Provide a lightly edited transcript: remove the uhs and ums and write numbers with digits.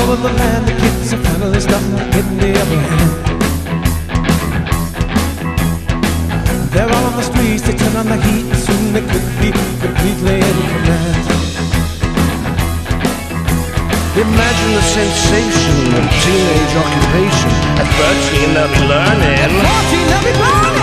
over the land, the kids are finally starting to get the upper hand. They're all on the streets, they turn on the heat, and soon they could be completely in command. Imagine the sensation of teenage occupation. At 13 they'll be learning. At 14 they'll be learning.